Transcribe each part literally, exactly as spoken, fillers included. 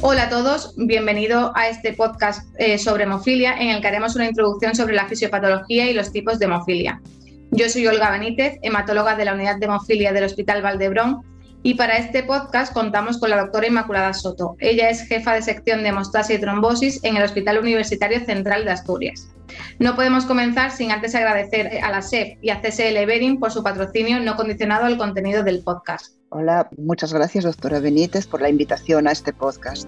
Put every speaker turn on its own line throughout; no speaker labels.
Hola a todos, bienvenido a este podcast eh, sobre hemofilia en el que haremos una introducción sobre la fisiopatología y los tipos de hemofilia. Yo soy Olga Benítez, hematóloga de la Unidad de Hemofilia del Hospital Valdebrón, y para este podcast contamos con la doctora Inmaculada Soto. Ella es jefa de sección de hemostasia y trombosis en el Hospital Universitario Central de Asturias. No podemos comenzar sin antes agradecer a la S E F y a C S L Behring por su patrocinio no condicionado al contenido del podcast.
Hola, muchas gracias, doctora Benítez, por la invitación a este podcast.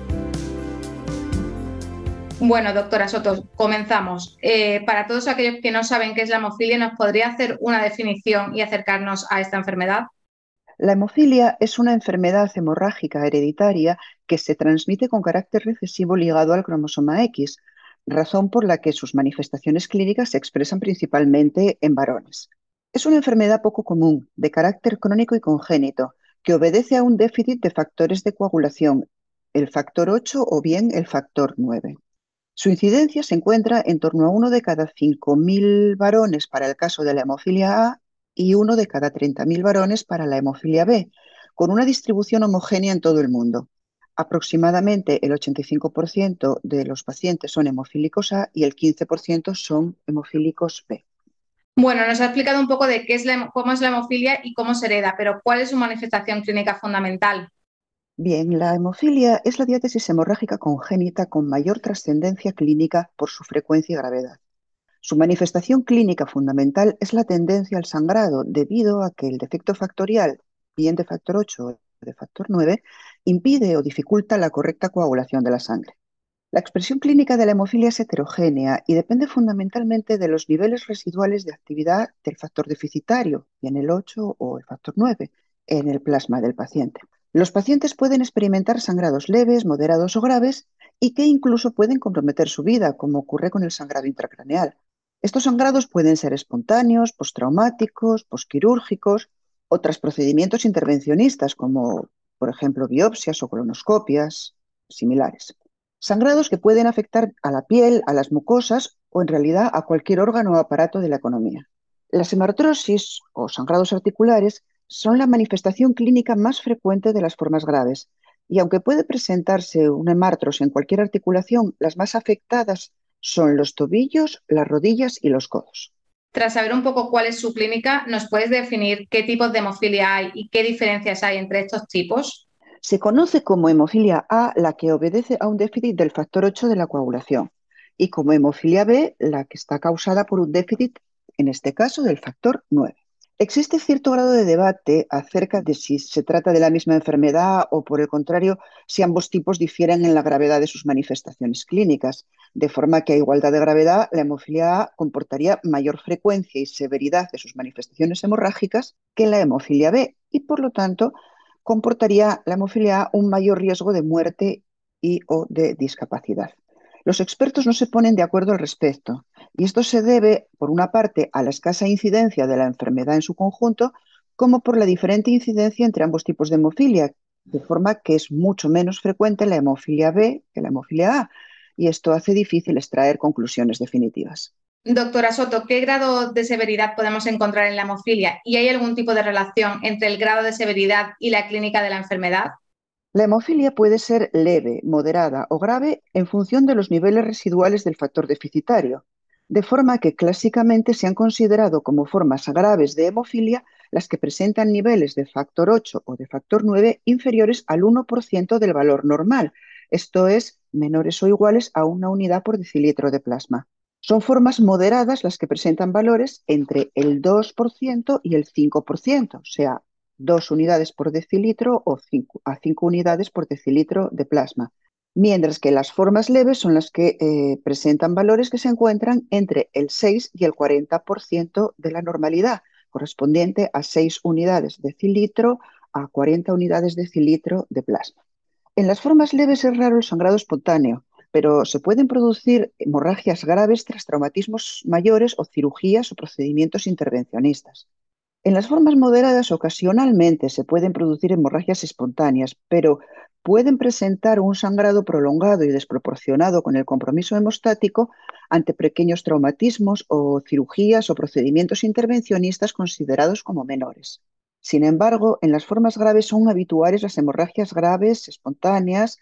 Bueno, doctora Soto, comenzamos. Eh, para todos aquellos que no saben qué es la hemofilia, ¿nos podría hacer una definición y acercarnos a esta enfermedad?
La hemofilia es una enfermedad hemorrágica hereditaria que se transmite con carácter recesivo ligado al cromosoma X, razón por la que sus manifestaciones clínicas se expresan principalmente en varones. Es una enfermedad poco común, de carácter crónico y congénito, que obedece a un déficit de factores de coagulación, el factor ocho o bien el factor nueve. Su incidencia se encuentra en torno a uno de cada cinco mil varones para el caso de la hemofilia A y uno de cada treinta mil varones para la hemofilia B, con una distribución homogénea en todo el mundo. Aproximadamente el ochenta y cinco por ciento de los pacientes son hemofílicos A y el quince por ciento son hemofílicos B.
Bueno, nos ha explicado un poco de qué es la, cómo es la hemofilia y cómo se hereda, pero ¿cuál es su manifestación clínica fundamental?
Bien, la hemofilia es la diátesis hemorrágica congénita con mayor trascendencia clínica por su frecuencia y gravedad. Su manifestación clínica fundamental es la tendencia al sangrado debido a que el defecto factorial, bien de factor ocho o de factor nueve, impide o dificulta la correcta coagulación de la sangre. La expresión clínica de la hemofilia es heterogénea y depende fundamentalmente de los niveles residuales de actividad del factor deficitario, bien el ocho o el factor nueve, en el plasma del paciente. Los pacientes pueden experimentar sangrados leves, moderados o graves y que incluso pueden comprometer su vida, como ocurre con el sangrado intracraneal. Estos sangrados pueden ser espontáneos, postraumáticos, posquirúrgicos o tras procedimientos intervencionistas, como por ejemplo biopsias o colonoscopias similares. Sangrados que pueden afectar a la piel, a las mucosas o en realidad a cualquier órgano o aparato de la economía. Las hemartrosis o sangrados articulares son la manifestación clínica más frecuente de las formas graves y aunque puede presentarse un hemartros en cualquier articulación, las más afectadas son los tobillos, las rodillas y los codos.
Tras saber un poco cuál es su clínica, ¿nos puedes definir qué tipos de hemofilia hay y qué diferencias hay entre estos tipos?
Se conoce como hemofilia A la que obedece a un déficit del factor ocho de la coagulación y como hemofilia B la que está causada por un déficit, en este caso, del factor nueve. Existe cierto grado de debate acerca de si se trata de la misma enfermedad o, por el contrario, si ambos tipos difieren en la gravedad de sus manifestaciones clínicas, de forma que a igualdad de gravedad la hemofilia A comportaría mayor frecuencia y severidad de sus manifestaciones hemorrágicas que la hemofilia B y, por lo tanto, comportaría la hemofilia A un mayor riesgo de muerte y o de discapacidad. Los expertos no se ponen de acuerdo al respecto y esto se debe, por una parte, a la escasa incidencia de la enfermedad en su conjunto, como por la diferente incidencia entre ambos tipos de hemofilia, de forma que es mucho menos frecuente la hemofilia B que la hemofilia A, y esto hace difícil extraer conclusiones definitivas.
Doctora Soto, ¿qué grado de severidad podemos encontrar en la hemofilia? ¿Y hay algún tipo de relación entre el grado de severidad y la clínica de la enfermedad?
La hemofilia puede ser leve, moderada o grave en función de los niveles residuales del factor deficitario, de forma que clásicamente se han considerado como formas graves de hemofilia las que presentan niveles de factor ocho o de factor nueve inferiores al uno por ciento del valor normal, esto es, menores o iguales a una unidad por decilitro de plasma. Son formas moderadas las que presentan valores entre el dos por ciento y el cinco por ciento, o sea, dos unidades por decilitro o cinco, a cinco unidades por decilitro de plasma. Mientras que las formas leves son las que eh, presentan valores que se encuentran entre el seis y el cuarenta por ciento de la normalidad, correspondiente a seis unidades de decilitro a cuarenta unidades de decilitro de plasma. En las formas leves es raro el sangrado espontáneo, pero se pueden producir hemorragias graves tras traumatismos mayores o cirugías o procedimientos intervencionistas. En las formas moderadas ocasionalmente se pueden producir hemorragias espontáneas, pero pueden presentar un sangrado prolongado y desproporcionado con el compromiso hemostático ante pequeños traumatismos o cirugías o procedimientos intervencionistas considerados como menores. Sin embargo, en las formas graves son habituales las hemorragias graves espontáneas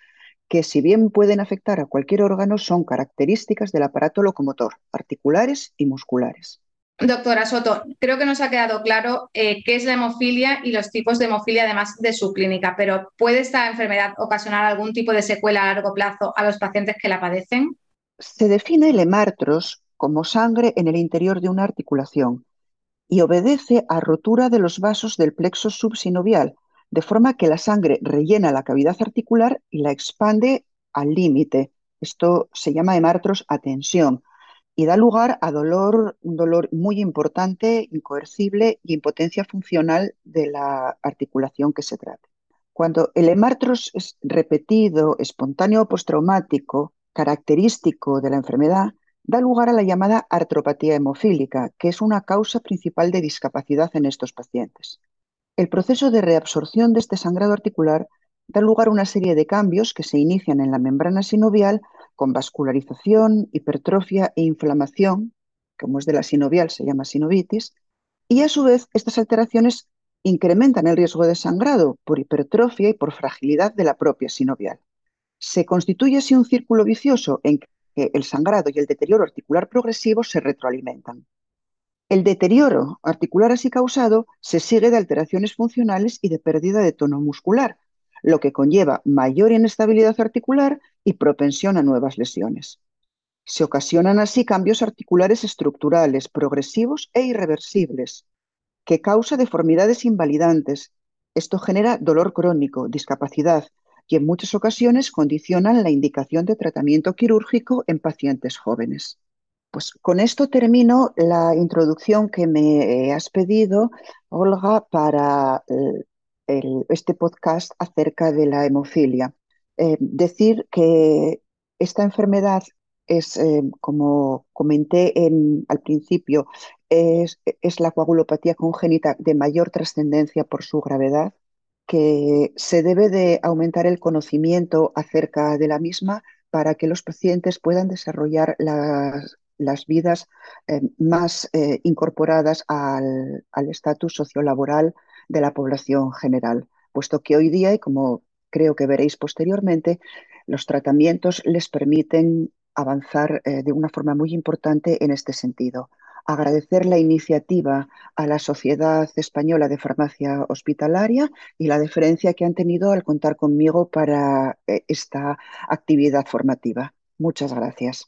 que si bien pueden afectar a cualquier órgano, son características del aparato locomotor, articulares y musculares.
Doctora Soto, creo que nos ha quedado claro eh, qué es la hemofilia y los tipos de hemofilia, además de su clínica, pero ¿puede esta enfermedad ocasionar algún tipo de secuela a largo plazo a los pacientes que la padecen?
Se define el hemartros como sangre en el interior de una articulación y obedece a rotura de los vasos del plexo subsinovial, de forma que la sangre rellena la cavidad articular y la expande al límite. Esto se llama hemartros a tensión y da lugar a dolor, un dolor muy importante, incoercible y impotencia funcional de la articulación que se trate. Cuando el hemartros es repetido, espontáneo o postraumático, característico de la enfermedad, da lugar a la llamada artropatía hemofílica, que es una causa principal de discapacidad en estos pacientes. El proceso de reabsorción de este sangrado articular da lugar a una serie de cambios que se inician en la membrana sinovial con vascularización, hipertrofia e inflamación, como es de la sinovial, se llama sinovitis, y a su vez estas alteraciones incrementan el riesgo de sangrado por hipertrofia y por fragilidad de la propia sinovial. Se constituye así un círculo vicioso en que el sangrado y el deterioro articular progresivo se retroalimentan. El deterioro articular así causado se sigue de alteraciones funcionales y de pérdida de tono muscular, lo que conlleva mayor inestabilidad articular y propensión a nuevas lesiones. Se ocasionan así cambios articulares estructurales, progresivos e irreversibles, que causa deformidades invalidantes. Esto genera dolor crónico, discapacidad y en muchas ocasiones condicionan la indicación de tratamiento quirúrgico en pacientes jóvenes. Pues con esto termino la introducción que me has pedido, Olga, para el, el, este podcast acerca de la hemofilia. Eh, decir que esta enfermedad es, eh, como comenté en, al principio, es, es la coagulopatía congénita de mayor trascendencia por su gravedad, que se debe de aumentar el conocimiento acerca de la misma para que los pacientes puedan desarrollar las, las vidas eh, más eh, incorporadas al estatus sociolaboral de la población general, puesto que hoy día, y como creo que veréis posteriormente, los tratamientos les permiten avanzar eh, de una forma muy importante en este sentido. Agradecer la iniciativa a la Sociedad Española de Farmacia Hospitalaria y la deferencia que han tenido al contar conmigo para eh, esta actividad formativa. Muchas gracias.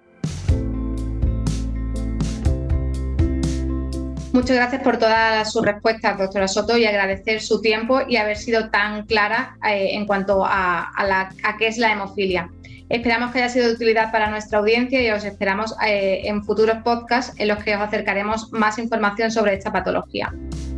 Muchas gracias por todas sus respuestas, doctora Soto, y agradecer su tiempo y haber sido tan clara eh, en cuanto a, a, la, a qué es la hemofilia. Esperamos que haya sido de utilidad para nuestra audiencia y os esperamos eh, en futuros podcasts en los que os acercaremos más información sobre esta patología.